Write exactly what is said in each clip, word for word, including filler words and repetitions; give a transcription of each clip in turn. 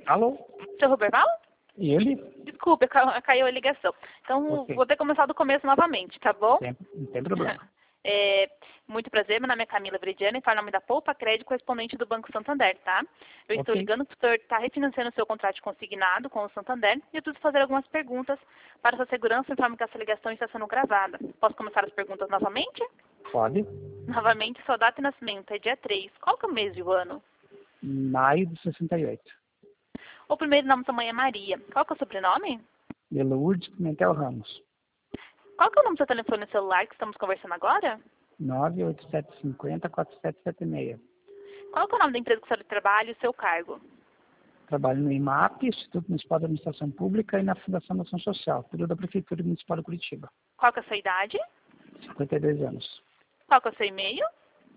Alô? Seu Roberval? Ele? Desculpe, ca- caiu a ligação. Então, Ok. vou ter que começar do começo novamente, tá bom? Tem, não tem problema. É, muito prazer, meu nome é Camila Veridiana e falo em nome da Poupa Crédito, correspondente do Banco Santander, tá? Eu estou Ok. ligando porque o senhor está refinanciando o seu contrato consignado com o Santander e eu preciso fazer algumas perguntas para sua segurança, informe que essa ligação está sendo gravada. Posso começar as perguntas novamente? Pode. Novamente, sua data de nascimento é dia três. Qual que é o mês e o ano? Maio de sessenta e oito. O primeiro nome da sua mãe é Maria. Qual que é o sobrenome? De Lourdes Pimentel Ramos. Qual que é o nome do seu telefone celular que estamos conversando agora? nove oito sete cinco zero, quatro sete sete seis. Qual que é o nome da empresa que o senhor trabalha e o seu cargo? Trabalho no I M A P, Instituto Municipal de Administração Pública, e na Fundação da Ação Social, tudo da Prefeitura Municipal de Curitiba. Qual que é a sua idade? cinquenta e dois anos. Qual que é o seu e-mail?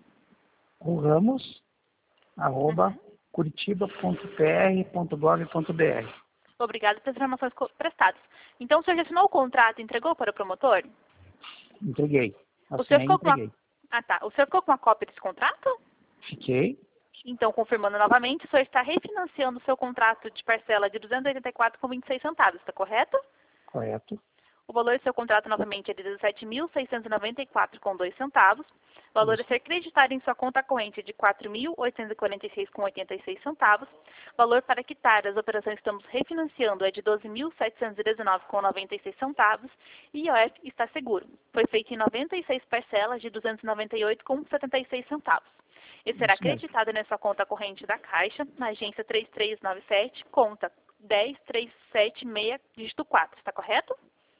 O Ramos, arroba, Uhum. curitiba ponto p r ponto gov ponto b r. Obrigado pelas informações co- prestadas. Então, o senhor já assinou o contrato e entregou para o promotor? Entreguei. O senhor Assinei e ficou com uma... entreguei. Ah, tá. O senhor ficou com uma cópia desse contrato? Fiquei. Então, confirmando novamente, o senhor está refinanciando o seu contrato de parcela de duzentos e oitenta e quatro reais e vinte e seis centavos, está correto? Correto. O valor do seu contrato novamente é de dezessete mil seiscentos e noventa e quatro reais e dois centavos. O valor a ser creditado em sua conta corrente é de quatro mil oitocentos e quarenta e seis reais e oitenta e seis centavos. O valor para quitar as operações que estamos refinanciando é de doze mil setecentos e dezenove reais e noventa e seis centavos. E I O F está seguro. Foi feito em noventa e seis parcelas de duzentos e noventa e oito reais e setenta e seis centavos. Ele será Isso mesmo. creditado na sua conta corrente da Caixa, na agência três três nove sete, conta dez três sete seis, dígito quatro. Está correto?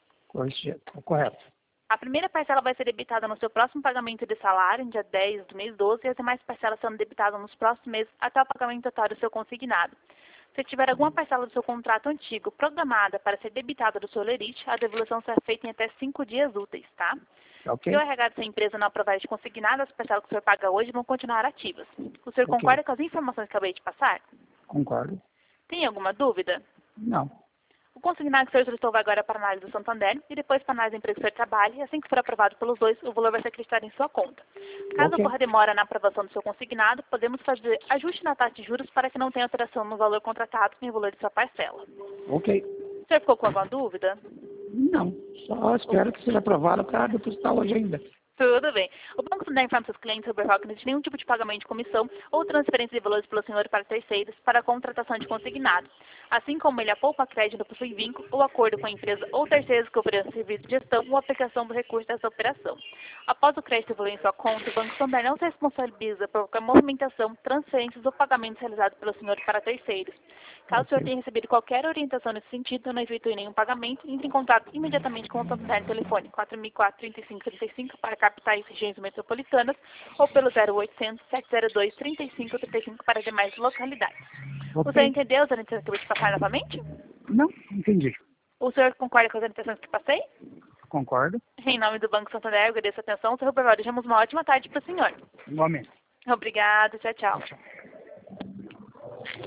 Correto. A primeira parcela vai ser debitada no seu próximo pagamento de salário, no dia dez do mês doze, e as demais parcelas serão debitadas nos próximos meses até o pagamento total do seu consignado. Se tiver alguma parcela do seu contrato antigo programada para ser debitada do seu lerite, a devolução será feita em até cinco dias úteis, tá? Ok? Se o R H da sua empresa não aprovar este consignado, as parcelas que o senhor paga hoje vão continuar ativas. O senhor Ok. concorda com as informações que acabei de passar? Concordo. Tem alguma dúvida? Não. O consignado que o senhor solicitou vai agora para a análise do Santander e depois para a análise da empresa que o senhor trabalha, e assim que for aprovado pelos dois, o valor vai ser acreditado em sua conta. Caso Ok. ocorra demora na aprovação do seu consignado, podemos fazer ajuste na taxa de juros para que não tenha alteração no valor contratado nem no valor de sua parcela. Ok. O senhor ficou com alguma dúvida? Não. Só espero que seja aprovado para depositar hoje ainda. Tudo bem. O Banco Santander informa seus clientes sobre o que não existe nenhum tipo de pagamento de comissão ou transferência de valores pelo senhor para terceiros para a contratação de consignado. Assim como ele, a Poupa Crédito possui vínculo ou acordo com a empresa ou terceiros que ofereçam serviço de gestão ou aplicação do recurso dessa operação. Após o crédito evoluir em sua conta, o Banco Santander não se responsabiliza por qualquer movimentação, transferências ou pagamentos realizados pelo senhor para terceiros. Caso o senhor Ok. tenha recebido qualquer orientação nesse sentido, não efetue nenhum pagamento, entre em contato imediatamente com o Santander no telefone quatro mil e quatro, trinta e cinco, trinta e cinco para capitais e regiões metropolitanas ou pelo zero oitocentos, sete zero dois, trinta e cinco, trinta e cinco para demais localidades. O senhor Ok. entendeu as orientações que eu vou te passar novamente? Não, entendi. O senhor concorda com as orientações que passei? Concordo. Em nome do Banco Santander, eu agradeço a atenção. Senhor Roberval, desejamos uma ótima tarde para o senhor. Igualmente. Obrigada, tchau, tchau. Tchau.